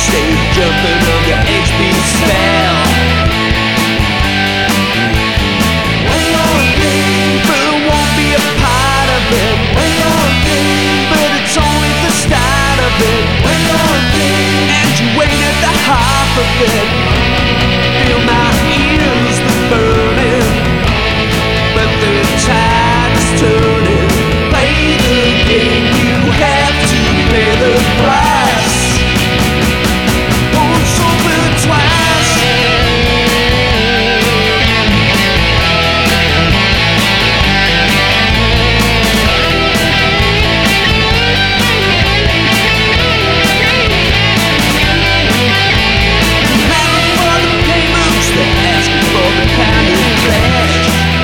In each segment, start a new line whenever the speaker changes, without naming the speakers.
Stay jumping on your HP spell. One more thing, but it won't be a part of it. One more thing, but it's only the start of it. One more thing, and you ain't at the half of it. Feel my ears, they're burning, but the tide's turning. Play the game, you have to pay the price. Once over twice. Paying for the payments, they're asking for the pound of flesh.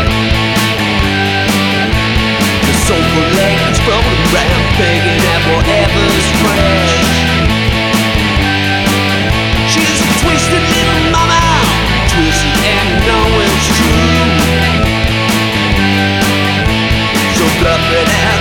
The soulful legs rolling around, begging at whatever's fresh. She's a twisted little mama, twisted and you know it's true. So bluff it out.